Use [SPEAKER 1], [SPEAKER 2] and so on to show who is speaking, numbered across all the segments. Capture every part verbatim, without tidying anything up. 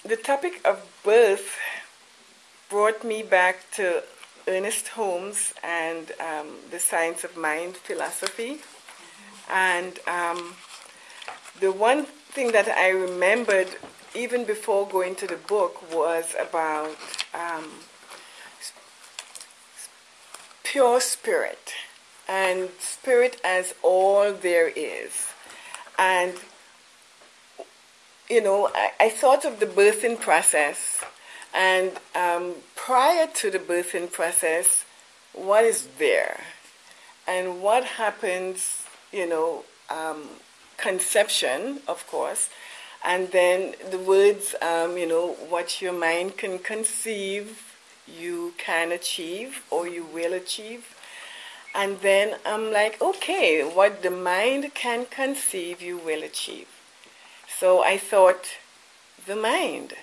[SPEAKER 1] the topic of birth brought me back to Ernest Holmes and um, the science of mind philosophy. And um, the one thing that I remembered even before going to the book was about um, pure spirit, and spirit as all there is. And, you know, I, I thought of the birthing process, and um, prior to the birthing process, what is there? And what happens, you know, um, conception, of course, and then the words, um, you know, what your mind can conceive, you can achieve, or you will achieve. And then I'm like, okay, what the mind can conceive, you will achieve. So I thought, the mind,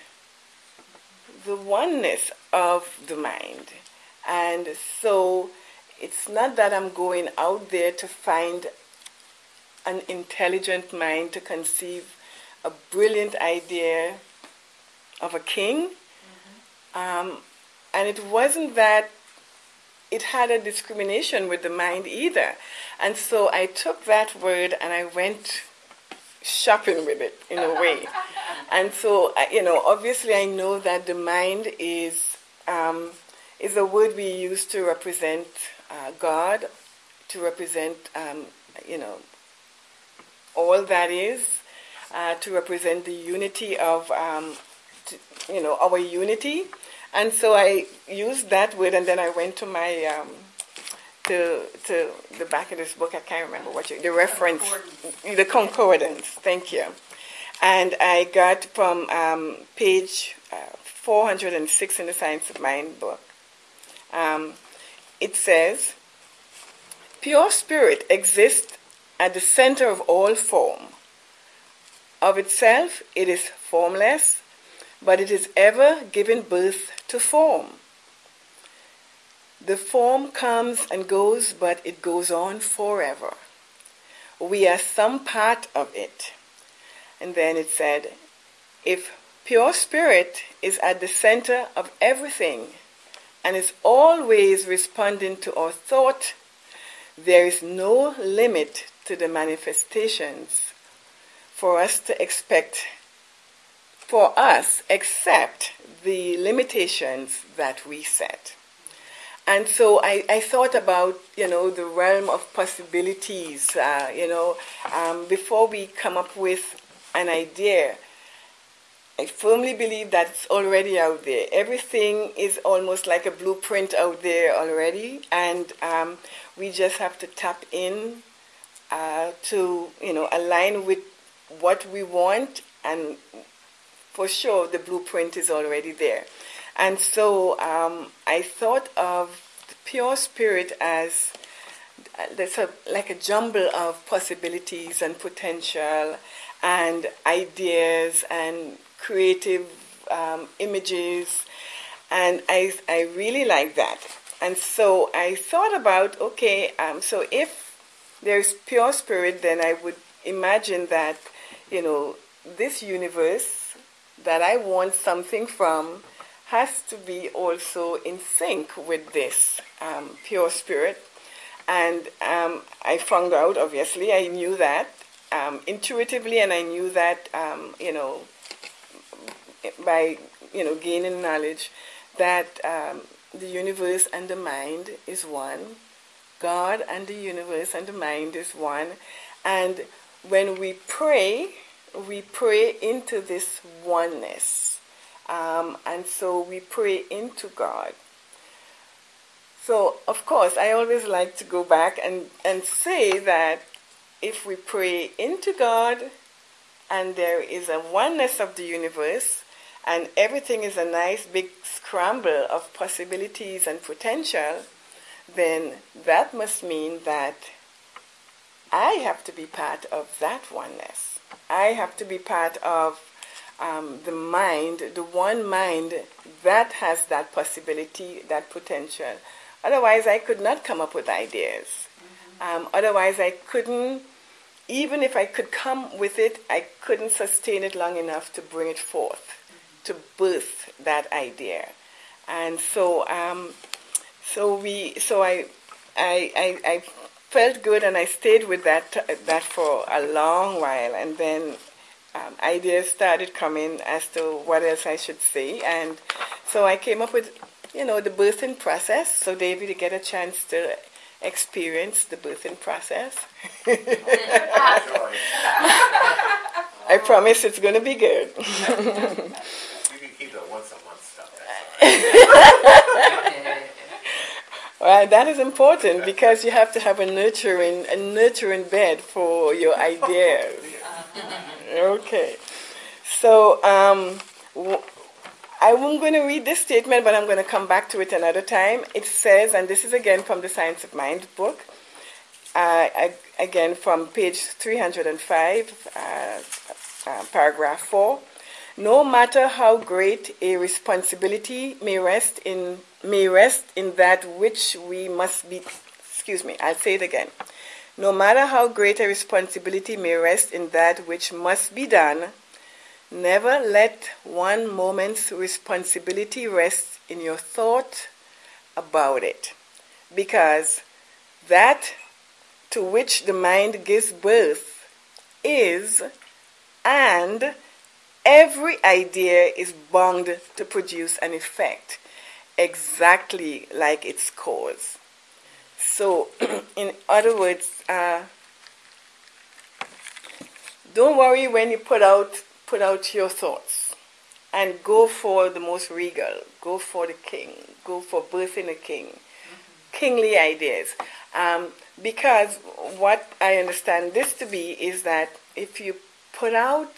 [SPEAKER 1] the oneness of the mind. And so it's not that I'm going out there to find an intelligent mind to conceive a brilliant idea of a king. Mm-hmm. Um, and it wasn't that it had a discrimination with the mind either. And so I took that word and I went shopping with it in a way. And so, you know, obviously I know that the mind is um, is a word we use to represent uh, God, to represent, um, you know, all that is, uh, to represent the unity of, um, to, you know, our unity. And so I used that word, and then I went to my, um, to to the back of this book, I can't remember what you, the reference, concordance. the concordance, thank you. And I got from um, page uh, four hundred six in the Science of Mind book. Um, it says, pure spirit exists at the center of all form. Of itself, it is formless, but it is ever giving birth to form. The form comes and goes, but it goes on forever. We are some part of it. And then it said, if pure spirit is at the center of everything and is always responding to our thought, there is no limit to the manifestations for us to expect for us except the limitations that we set. And so I, I thought about, you know, the realm of possibilities, uh, you know, um, before we come up with an idea. I firmly believe that it's already out there. Everything is almost like a blueprint out there already, and um, we just have to tap in uh, to, you know, align with what we want, and for sure the blueprint is already there. And so um, I thought of the pure spirit as uh, there's a, like a jumble of possibilities and potential and ideas and creative um, images, and I I really like that. And so I thought about, okay, um, so if there's pure spirit, then I would imagine that, you know, this universe that I want something from has to be also in sync with this um, pure spirit. And um, I found out, obviously, I knew that um, intuitively, and I knew that, um, you know, by, you know, gaining knowledge, that um, the universe and the mind is one. God and the universe and the mind is one. And when we pray, we pray into this oneness. Um, and so we pray into God. So, of course, I always like to go back and, and say that if we pray into God and there is a oneness of the universe and everything is a nice big scramble of possibilities and potential, then that must mean that I have to be part of that oneness. I have to be part of um, the mind, the one mind that has that possibility, that potential. Otherwise, I could not come up with ideas. Mm-hmm. Um, otherwise, I couldn't, even if I could come with it, I couldn't sustain it long enough to bring it forth. to birth that idea. And so, um, so we, so I, I, I, I felt good, and I stayed with that that for a long while, and then um, ideas started coming as to what else I should say, and so I came up with, you know, the birthing process. So David, you get a chance to experience the birthing process. I promise it's going to be good.
[SPEAKER 2] You can keep the once a month stuff. That's
[SPEAKER 1] Well, that is important because you have to have a nurturing, a nurturing bed for your ideas. Okay. So um, w- I'm going to read this statement, but I'm going to come back to it another time. It says, and this is again from the Science of Mind book, uh, again from page three hundred five, uh, uh, paragraph four. No matter how great a responsibility may rest in may rest in that which we must be, excuse me, I'll say it again. No matter how great a responsibility may rest in that which must be done, never let one moment's responsibility rest in your thought about it, because that to which the mind gives birth is, and every idea is bound to produce an effect exactly like its cause. So, in other words, uh, don't worry when you put out put out your thoughts, and go for the most regal, go for the king, go for birthing a king, mm-hmm. kingly ideas. Um, because what I understand this to be is that if you put out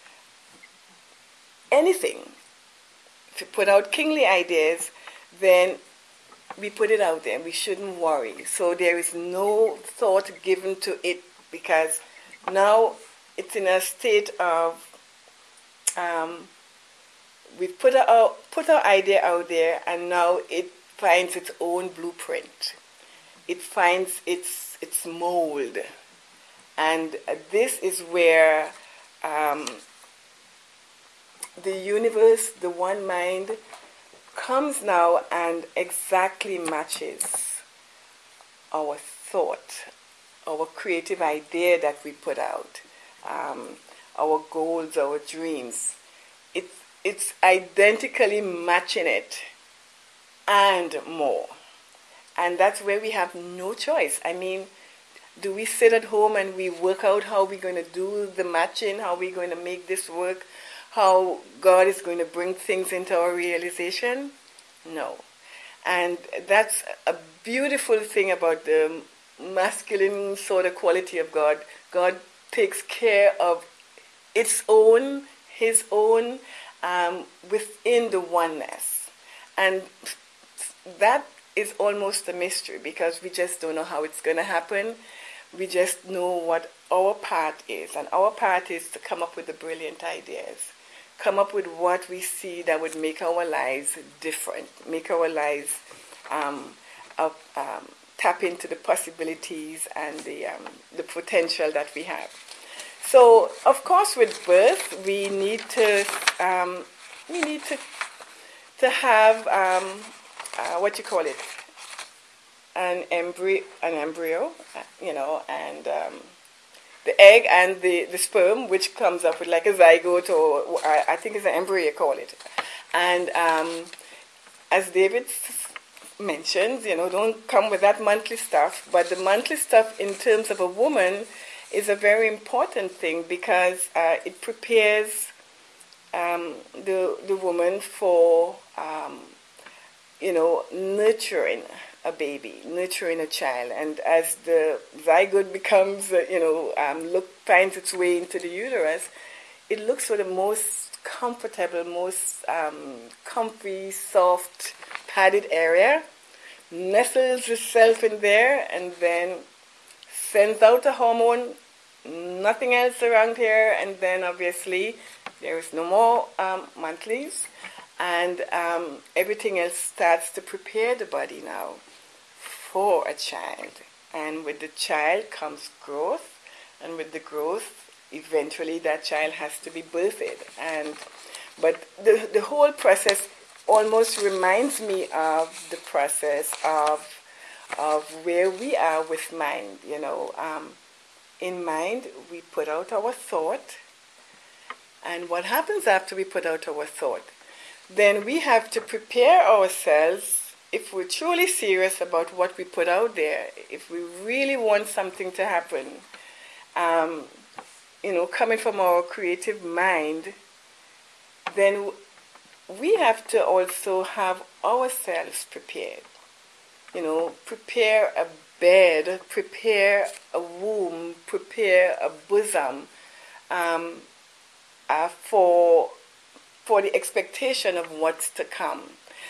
[SPEAKER 1] anything, if you put out kingly ideas, then we put it out there. We shouldn't worry. So there is no thought given to it, because now it's in a state of um, we've put our put our idea out there, and now it finds its own blueprint. It finds its its mold, and this is where um, the universe, the one mind, comes now and exactly matches our thought, our creative idea that we put out, um, our goals, our dreams. It's, it's identically matching it and more. And that's where we have no choice. I mean, do we sit at home and we work out how we're going to do the matching, how we're going to make this work, how God is going to bring things into our realization? No. And that's a beautiful thing about the masculine sort of quality of God. God takes care of its own, his own, um, within the oneness. And that is almost a mystery, because we just don't know how it's going to happen. We just know what our part is. And our part is to come up with the brilliant ideas. Come up with what we see that would make our lives different, make our lives um, up, um, tap into the possibilities and the um, the potential that we have. So, of course, with birth, we need to um, we need to to have um, uh, what you call it, an embryo, an embryo, you know, and um, the egg and the, the sperm, which comes up with like a zygote, or I, I think it's an embryo you call it. And um, as David mentions, you know, don't come with that monthly stuff. But the monthly stuff in terms of a woman is a very important thing, because uh, it prepares um, the the woman for, um, you know, nurturing a baby, nurturing a child. And as the zygote becomes, uh, you know, um, look finds its way into the uterus, it looks for the most comfortable, most um, comfy, soft, padded area, nestles itself in there, and then sends out a hormone, nothing else around here, and then obviously there is no more um, monthlies, and um, everything else starts to prepare the body now for a child. And with the child comes growth, and with the growth, eventually that child has to be birthed. And But the, the whole process almost reminds me of the process of, of where we are with mind. You know, um, in mind, we put out our thought, and what happens after we put out our thought? Then we have to prepare ourselves, if we're truly serious about what we put out there, if we really want something to happen, um, you know, coming from our creative mind, then we have to also have ourselves prepared. You know, prepare a bed, prepare a womb, prepare a bosom um, uh, for for the expectation of what's to come,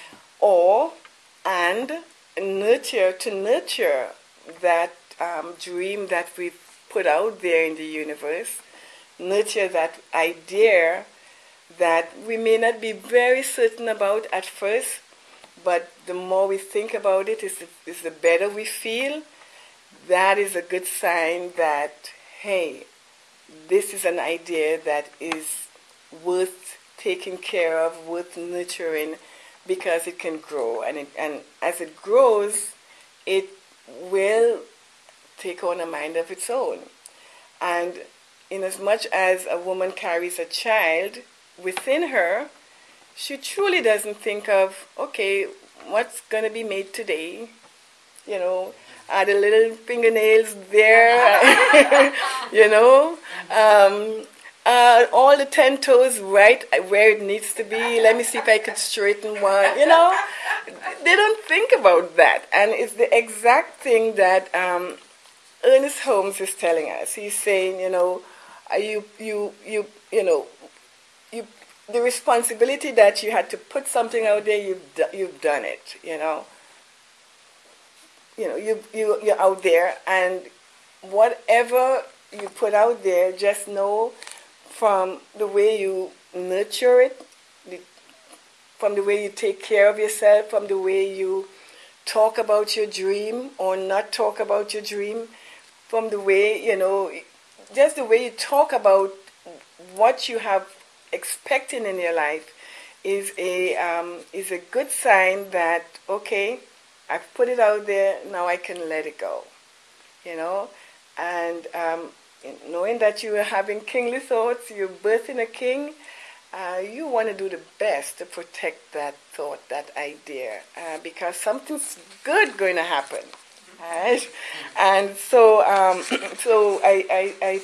[SPEAKER 1] or and nurture to nurture that um, dream that we've put out there in the universe, nurture that idea that we may not be very certain about at first, but the more we think about it, is the, is the better we feel. That is a good sign that, hey, this is an idea that is worth taking care of, worth nurturing, because it can grow. And, it, and as it grows, it will take on a mind of its own. And in as much as a woman carries a child within her, she truly doesn't think of, okay, what's going to be made today? You know, are the little fingernails there? You know? Um, uh, all the ten toes right where it needs to be. Let me see if I could straighten one. You know? They don't think about that. And it's the exact thing that um, Ernest Holmes is telling us. He's saying, you know, you, you, you, you know, you, the responsibility that you had to put something out there, you've, do, you've done it, you know. You know, you, you, you're out there, and whatever you put out there, just know from the way you nurture it, the, from the way you take care of yourself, from the way you talk about your dream or not talk about your dream, from the way, you know, just the way you talk about what you have expecting in your life is a um, is a good sign that, okay, I've put it out there, now I can let it go, you know. And um, knowing that you are having kingly thoughts, you're birthing a king, uh, you want to do the best to protect that thought, that idea, uh, because something's good going to happen, right? And so, um, so I, I,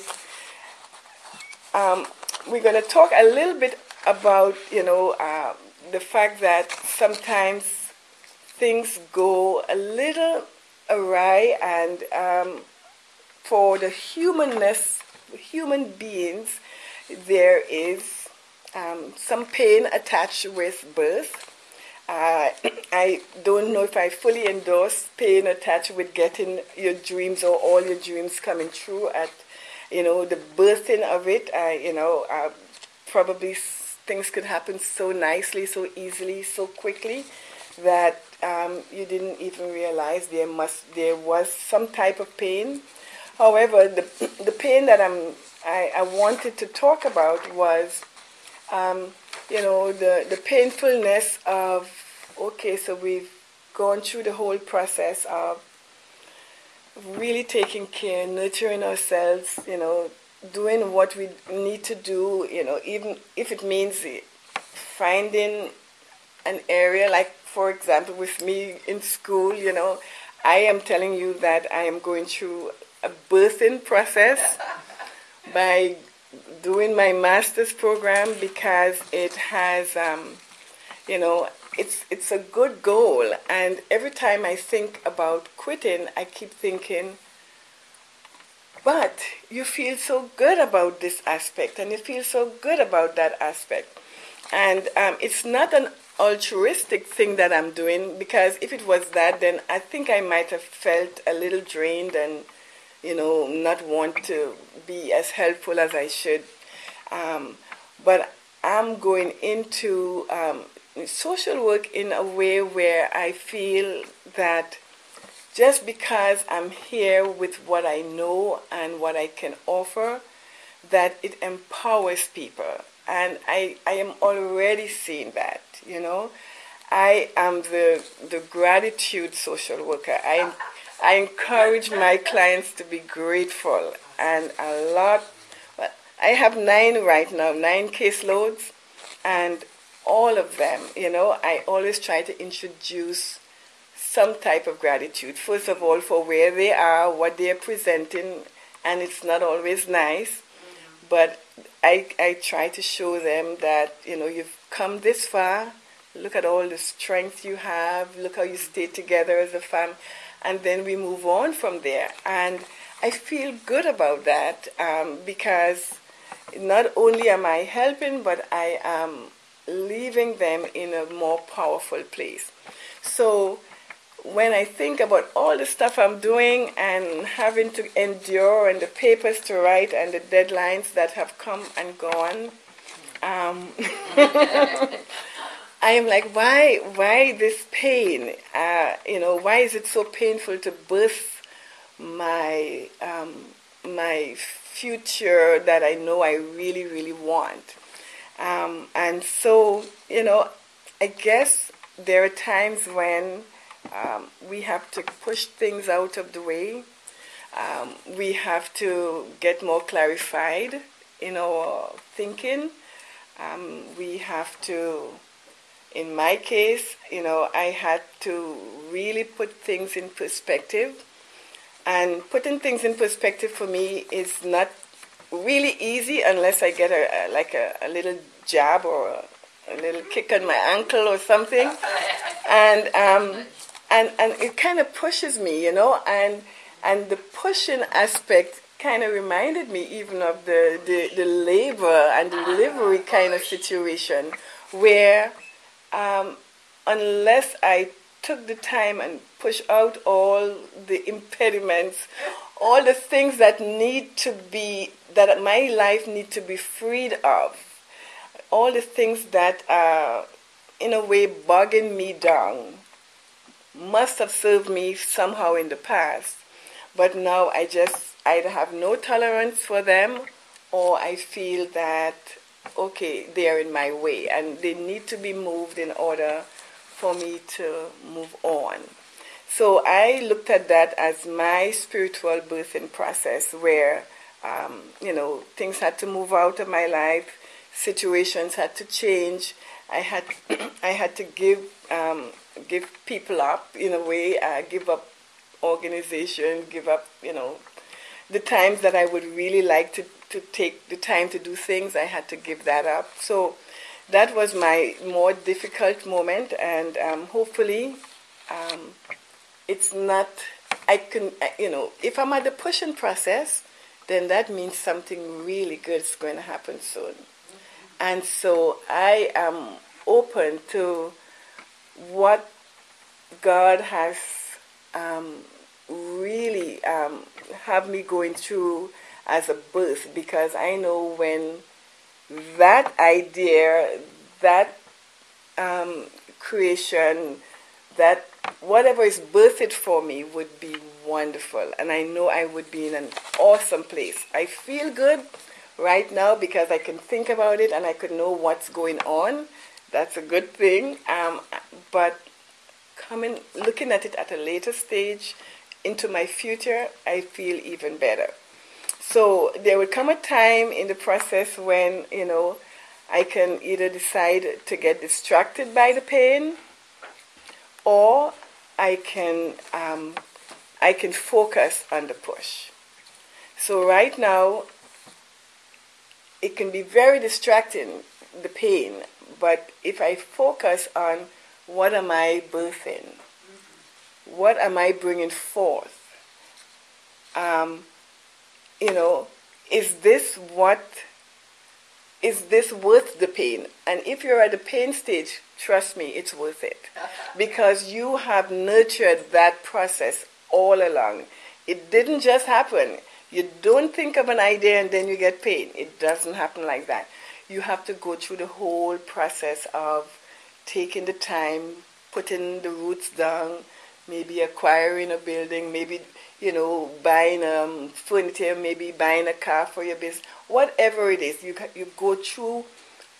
[SPEAKER 1] I um, we're going to talk a little bit about, you know, uh, the fact that sometimes things go a little awry, and um, for the humanness, human beings, there is um, some pain attached with birth. Uh, I don't know if I fully endorse pain attached with getting your dreams or all your dreams coming true at, you know, the birthing of it. Uh, you know, uh, probably things could happen so nicely, so easily, so quickly that um, you didn't even realize there must there was some type of pain. However, the the pain that I'm I, I wanted to talk about was, um, you know, the the painfulness of, okay, so we've gone through the whole process of really taking care, nurturing ourselves, you know, doing what we need to do, you know, even if it means finding an area, like, for example, with me in school, you know, I am telling you that I am going through a birthing process by doing my master's program, because it has, um, you know, it's it's a good goal. And every time I think about quitting, I keep thinking, but you feel so good about this aspect, and you feel so good about that aspect. And um, it's not an altruistic thing that I'm doing, because if it was that, then I think I might have felt a little drained and, you know, not want to be as helpful as I should. Um, but I'm going into um, social work in a way where I feel that just because I'm here with what I know and what I can offer, that it empowers people. And I, I am already seeing that, you know. I am the, the gratitude social worker. I, I encourage my clients to be grateful. And a lot, well, I have nine right now, nine caseloads. And all of them, you know, I always try to introduce some type of gratitude. First of all, for where they are, what they are presenting, and it's not always nice, but I, I try to show them that, you know, you've come this far, look at all the strength you have, look how you stay together as a family, and then we move on from there. And I feel good about that um, because not only am I helping, but I am leaving them in a more powerful place. So when I think about all the stuff I'm doing and having to endure and the papers to write and the deadlines that have come and gone, um, I am like, why, why this pain? Uh, you know, why is it so painful to birth my um, my future that I know I really, really want? Um, and so, you know, I guess there are times when um, we have to push things out of the way. Um, we have to get more clarified in our thinking. Um, we have to, in my case, you know, I had to really put things in perspective. And putting things in perspective for me is not really easy unless I get a, a like a, a little jab or a, a little kick on my ankle or something, and um, and and it kind of pushes me, you know, and and the pushing aspect kind of reminded me even of the, the, the labor and delivery kind of situation where um, unless I took the time and push out all the impediments, all the things that need to be, that my life need to be freed of, all the things that are in a way bogging me down, must have served me somehow in the past. But now I just either have no tolerance for them, or I feel that, okay, they are in my way and they need to be moved in order for me to move on. So I looked at that as my spiritual birthing process where, um, you know, things had to move out of my life, situations had to change. I had, I had to give, um, give people up in a way, uh, give up organization, give up, you know, the times that I would really like to, to take the time to do things, I had to give that up. So that was my more difficult moment, and um, hopefully um, it's not, I can, you know, if I'm at the pushing process, then that means something really good is going to happen soon. And so I am open to what God has um, really um, have me going through as a birth, because I know when that idea, that um, creation, that whatever is birthed for me would be wonderful, and I know I would be in an awesome place. I feel good right now because I can think about it and I could know what's going on. That's a good thing. Um, but coming, looking at it at a later stage into my future, I feel even better. So there will come a time in the process when, you know, I can either decide to get distracted by the pain, or I can um, I can focus on the push. So right now, it can be very distracting, the pain, but if I focus on what am I birthing, what am I bringing forth, um, you know, is this what, is this worth the pain? And if you're at the pain stage, trust me, it's worth it. Because you have nurtured that process all along. It didn't just happen. You don't think of an idea and then you get pain. It doesn't happen like that. You have to go through the whole process of taking the time, putting the roots down, maybe acquiring a building, maybe, you know, buying um, furniture, maybe buying a car for your business. Whatever it is, you you go through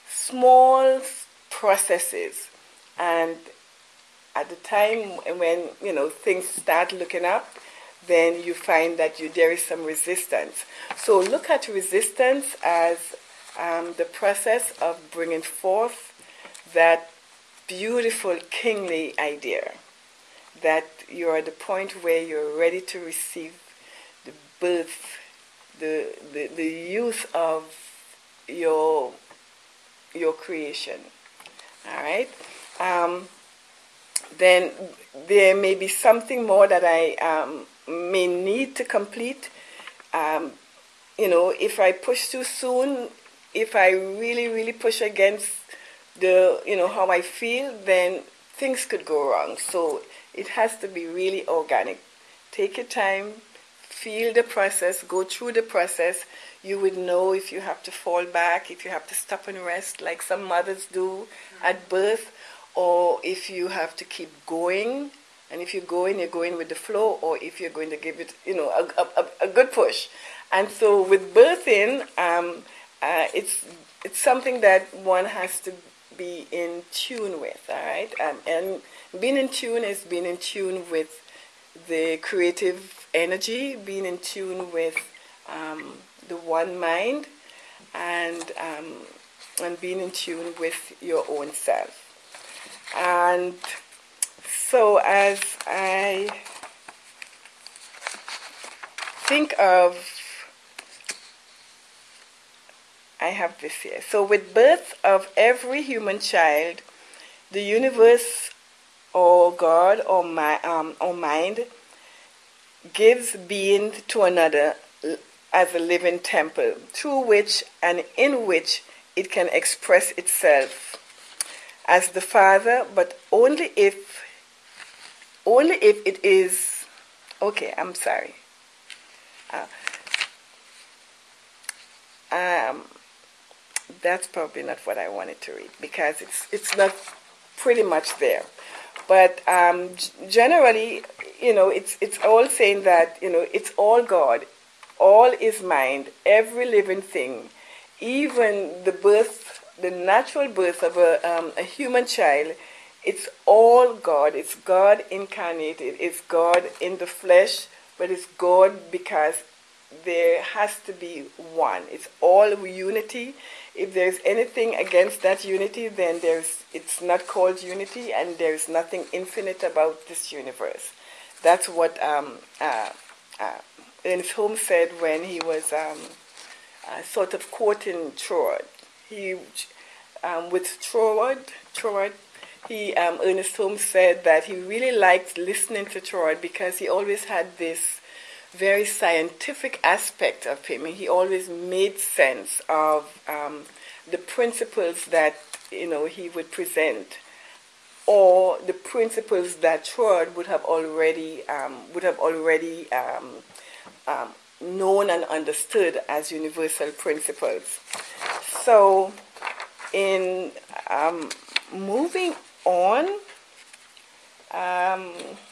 [SPEAKER 1] small processes, and at the time when, you know, things start looking up, then you find that you, there is some resistance. So look at resistance as um, the process of bringing forth that beautiful kingly idea, that you're at the point where you're ready to receive the birth, the, the, the youth of your, your creation. All right? Um, then there may be something more that I um, may need to complete. Um, you know, if I push too soon, if I really, really push against the, you know, how I feel, then things could go wrong. So it has to be really organic. Take your time, feel the process, go through the process. You would know if you have to fall back, if you have to stop and rest, like some mothers do at birth, or if you have to keep going. And if you're going, you're going with the flow, or if you're going to give it, you know, a, a, a good push. And so with birthing, um, uh, it's it's something that one has to be in tune with, all right? Um, and being in tune is being in tune with the creative energy, being in tune with um, the one mind, and um, and being in tune with your own self. And so as I think of, I have this here. So with birth of every human child, the universe or God or, my, um, or mind gives being to another as a living temple, through which and in which it can express itself as the Father, but only if, only if it is, okay, I'm sorry. Uh, um, that's probably not what I wanted to read, because it's it's not pretty much there. But um, g- generally, you know, it's it's all saying that, you know, it's all God, all is mind, every living thing, even the birth, the natural birth of a, um, a human child, it's all God. It's God incarnated. It's God in the flesh, but it's God because there has to be one. It's all unity. If there's anything against that unity, then there's it's not called unity, and there's nothing infinite about this universe. That's what um, uh, uh, Ernest Holmes said when he was um, uh, sort of quoting Troward. He, um, with Troward, Troward, he um, Ernest Holmes said that he really liked listening to Troward because he always had this very scientific aspect of him. He always made sense of um, the principles that, you know, he would present, or the principles that Troward would have already um, would have already um, um, known and understood as universal principles. So, in um, moving on. Um,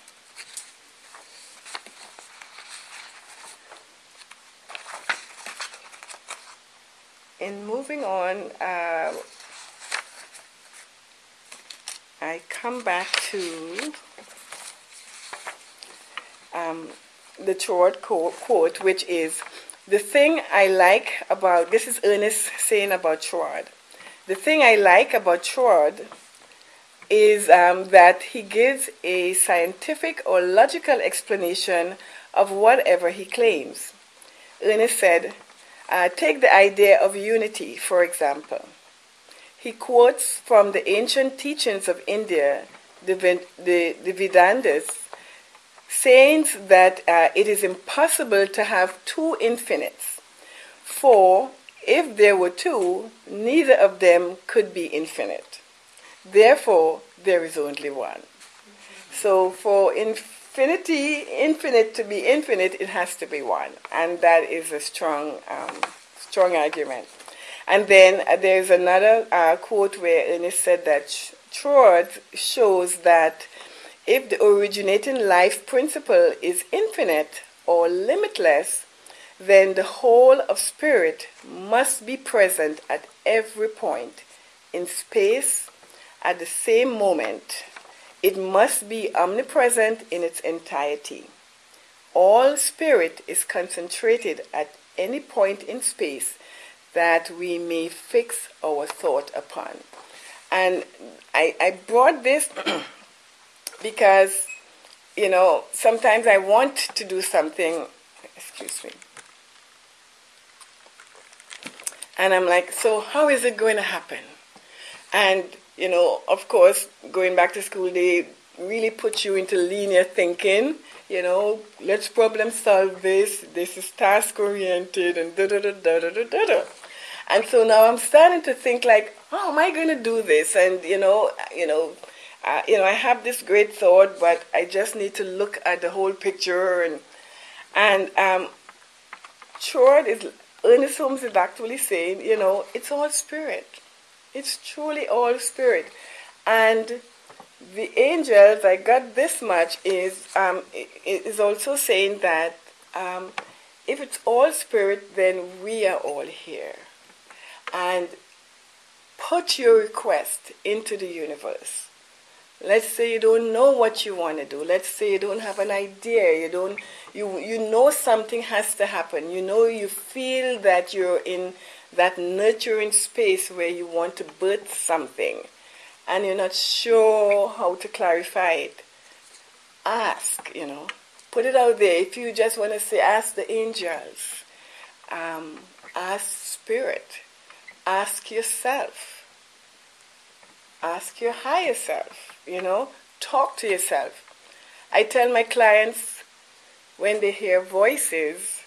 [SPEAKER 1] In moving on, uh, I come back to um, the Troward quote, which is, the thing I like about, this is Ernest saying about Troward, the thing I like about Troward is um, that he gives a scientific or logical explanation of whatever he claims. Ernest said, Uh, take the idea of unity, for example. He quotes from the ancient teachings of India, the, the, the Vedantas, saying that uh, it is impossible to have two infinites. For if there were two, neither of them could be infinite. Therefore, there is only one. So for infinity, infinite to be infinite, it has to be one. And that is a strong, um, strong argument. And then uh, there's another uh, quote where Ernest said that Troward shows that if the originating life principle is infinite or limitless, then the whole of spirit must be present at every point, in space at the same moment. It must be omnipresent in its entirety. All spirit is concentrated at any point in space that we may fix our thought upon. And I, I brought this because, you know, sometimes I want to do something, excuse me, and I'm like, so how is it going to happen? And, you know, of course, going back to school, they really put you into linear thinking. You know, let's problem solve this. This is task oriented and da da da da da da da da. And so now I'm starting to think like, how am I going to do this? And you know, you know, uh, you know, I have this great thought, but I just need to look at the whole picture. And and um, Troy is Ernest Holmes is actually saying, you know, it's all spirit. It's truly all spirit, and the angels, I got this much, is um, is also saying that um, if it's all spirit, then we are all here. And put your request into the universe. Let's say you don't know what you want to do. Let's say you don't have an idea. You don't. You you know something has to happen. You know you feel that you're in that nurturing space where you want to birth something, and you're not sure how to clarify it. Ask, you know, put it out there. If you just want to say, ask the angels, um, ask spirit, ask yourself, ask your higher self, you know, talk to yourself. I tell my clients when they hear voices,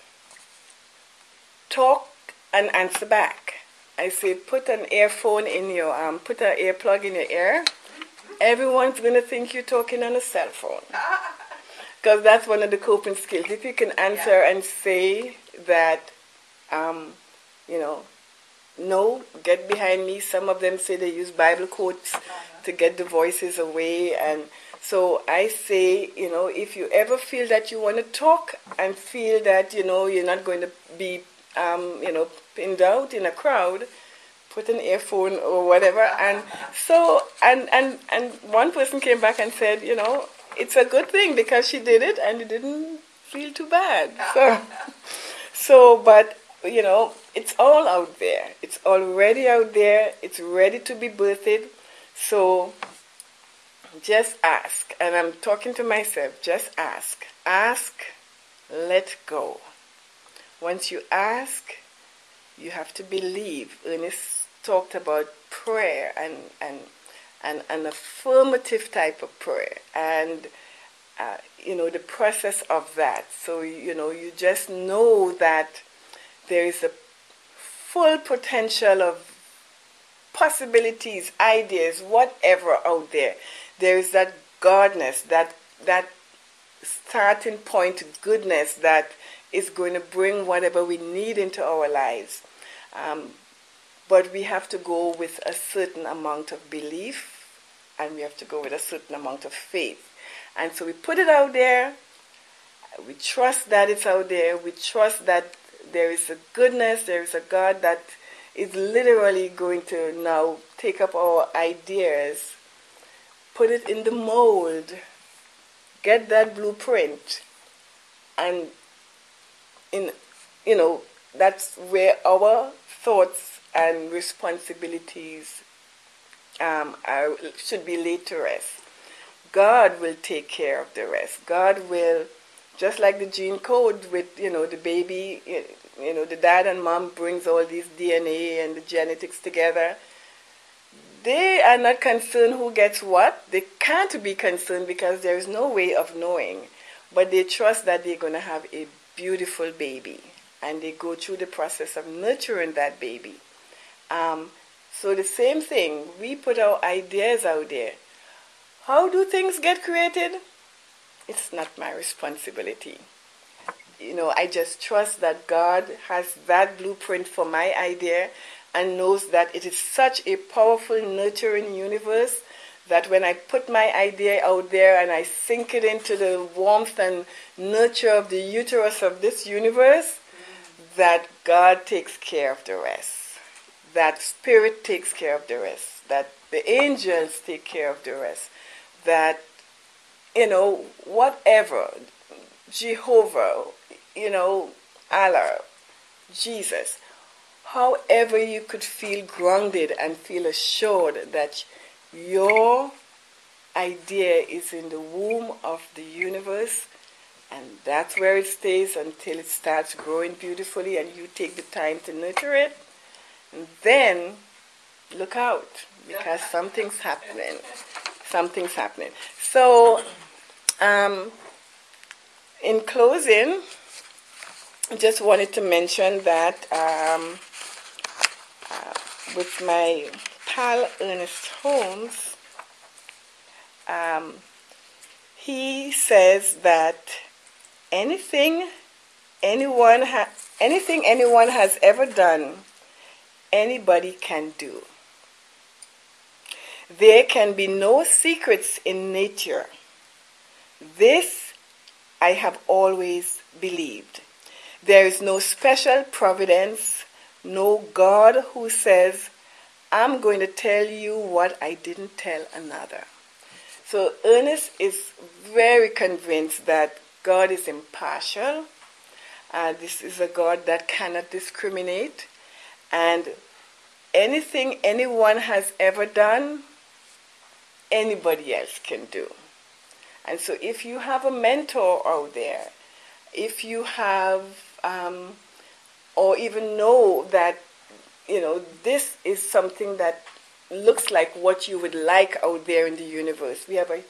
[SPEAKER 1] talk and answer back. I say, put an earphone in your, um, put an earplug in your ear. Everyone's going to think you're talking on a cell phone. Because that's one of the coping skills. If you can answer yeah. and say that, um, you know, no, get behind me. Some of them say they use Bible quotes uh-huh. to get the voices away. And so I say, you know, if you ever feel that you want to talk and feel that, you know, you're not going to be Um, you know, pinned out in a crowd, put an earphone or whatever. And so, and, and, and one person came back and said, you know, it's a good thing because she did it and it didn't feel too bad. So, so, but, you know, it's all out there. It's already out there. It's ready to be birthed. So just ask. And I'm talking to myself, just ask. Ask, let go. Once you ask, you have to believe. Ernest talked about prayer and and, and an affirmative type of prayer, and uh, you know the process of that. So you know you just know that there is a full potential of possibilities, ideas, whatever out there. There is that godness, that that starting point, goodness that is going to bring whatever we need into our lives. Um, but we have to go with a certain amount of belief, and we have to go with a certain amount of faith. And so we put it out there. We trust that it's out there. We trust that there is a goodness, there is a God that is literally going to now take up our ideas, put it in the mold, get that blueprint, and in, you know, that's where our thoughts and responsibilities um, are, should be laid to rest. God will take care of the rest. God will, just like the gene code with, you know, the baby, you know, the dad and mom brings all these D N A and the genetics together. They are not concerned who gets what. They can't be concerned because there is no way of knowing. But they trust that they're going to have a beautiful baby, and they go through the process of nurturing that baby. Um, so the same thing, we put our ideas out there. How do things get created? It's not my responsibility. You know, I just trust that God has that blueprint for my idea and knows that it is such a powerful, nurturing universe that when I put my idea out there and I sink it into the warmth and nurture of the uterus of this universe, that God takes care of the rest. That spirit takes care of the rest. that the angels take care of the rest, that, you know, whatever, Jehovah, you know, Allah, Jesus, however you could feel grounded and feel assured that your idea is in the womb of the universe, and that's where it stays until it starts growing beautifully and you take the time to nurture it, and then look out, because something's happening. Something's happening. So, um, in closing, I just wanted to mention that um, uh, with my pal Ernest Holmes, um, he says that anything anyone ha- anything anyone has ever done, anybody can do. There can be no secrets in nature. This I have always believed. There is no special providence, no God who says, I'm going to tell you what I didn't tell another. So Ernest is very convinced that God is impartial. Uh, this is a God that cannot discriminate. And anything anyone has ever done, anybody else can do. And so if you have a mentor out there, if you have, um, or even know that, you know, this is something that looks like what you would like out there in the universe. We have a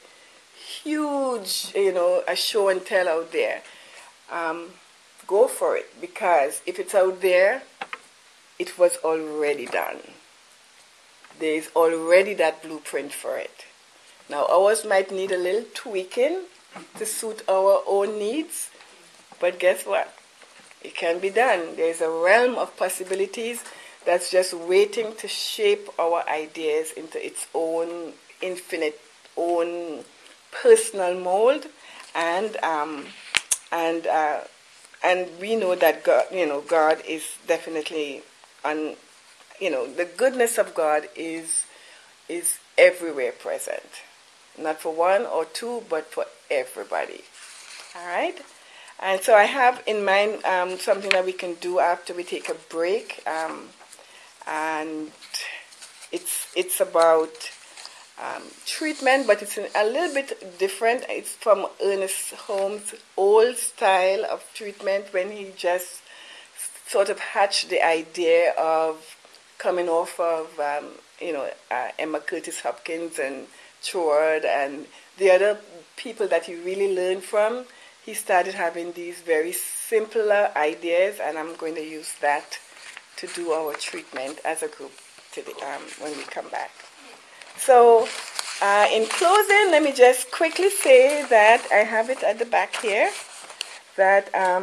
[SPEAKER 1] huge, you know, a show and tell out there. Um, go for it, because if it's out there, it was already done. There is already that blueprint for it. Now, ours might need a little tweaking to suit our own needs, but guess what? It can be done. There's a realm of possibilities that's just waiting to shape our ideas into its own infinite, own personal mold, and um, and uh, and we know that God, you know, God is definitely on, you know, the goodness of God is is everywhere present. Not for one or two, but for everybody. All right? And so I have in mind um, something that we can do after we take a break. Um, and it's it's about um, treatment, but it's a little bit different. It's from Ernest Holmes' old style of treatment, when he just sort of hatched the idea of coming off of, um, you know, uh, Emma Curtis Hopkins and Troard and the other people that he really learned from. He started having these very simpler ideas, and I'm going to use that to do our treatment as a group today, um, when we come back. So, uh, in closing, let me just quickly say that I have it at the back here, that um,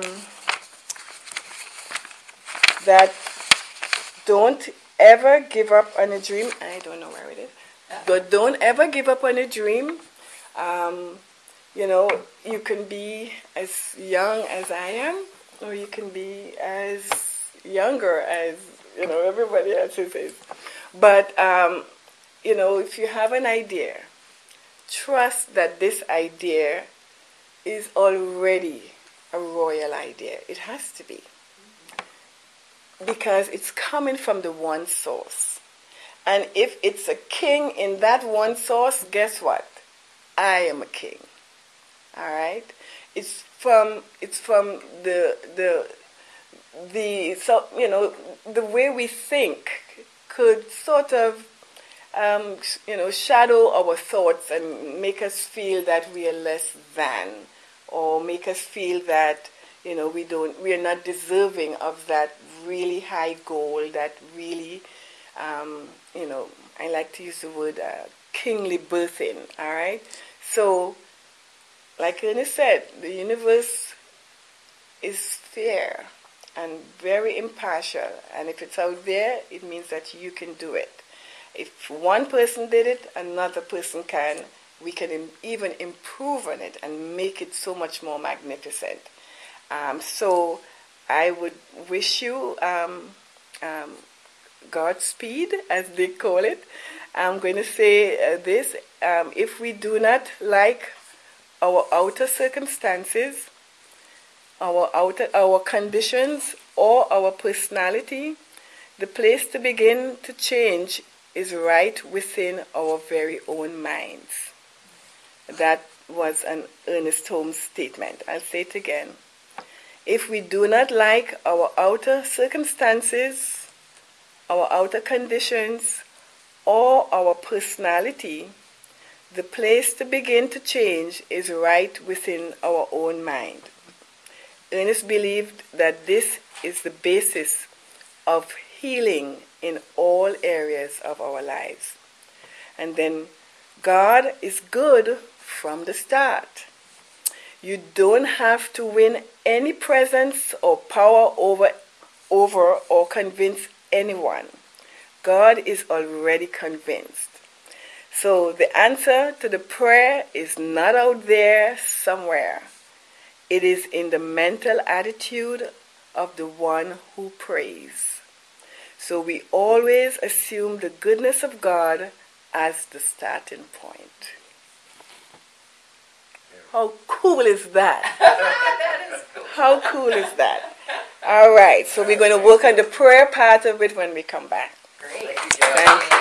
[SPEAKER 1] that don't ever give up on a dream. I don't know where it is. But don't ever give up on a dream. Um, you know, you can be as young as I am, or you can be as younger as, you know, everybody else is. But, um, you know, if you have an idea, trust that this idea is already a royal idea. It has to be. Because it's coming from the one source. And if it's a king in that one source, guess what? I am a king. All right? It's from it's from the the the so you know the way we think could sort of um, you know shadow our thoughts and make us feel that we are less than, or make us feel that you know we don't we are not deserving of that really high goal, that really um, you know I like to use the word uh, kingly birthing. All right, so like Ernest said, the universe is fair and very impartial, and if it's out there, it means that you can do it. If one person did it, another person can. We can im- even improve on it and make it so much more magnificent. Um, so I would wish you um, um, Godspeed, as they call it, I'm going to say uh, this. Um, if we do not like our outer circumstances, our outer, our conditions, or our personality, the place to begin to change is right within our very own minds. That was an Ernest Holmes statement. I'll say it again. If we do not like our outer circumstances, our outer conditions, or our personality, the place to begin to change is right within our own mind. Ernest believed that this is the basis of healing in all areas of our lives. And then God is good from the start. You don't have to win any presence or power over, over or convince anyone. God is already convinced. So the answer to the prayer is not out there somewhere. It is in the mental attitude of the one who prays. So we always assume the goodness of God as the starting point. How cool is that?
[SPEAKER 3] That is cool.
[SPEAKER 1] How cool is that? All right, so we're going to work on the prayer part of it when we come back.
[SPEAKER 3] Great.
[SPEAKER 2] Thank you, Jill.
[SPEAKER 1] Thank you.